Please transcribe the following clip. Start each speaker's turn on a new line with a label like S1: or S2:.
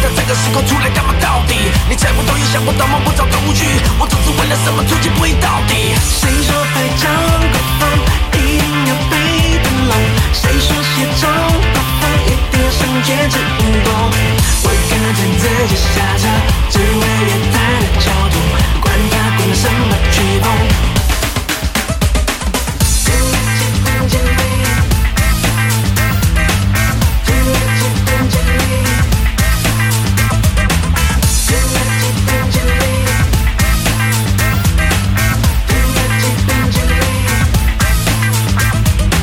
S1: 在这个时空出来干嘛到底？你猜不透也想不到，摸不着头绪，我总是为了什么出其不意到底？谁说海角过风？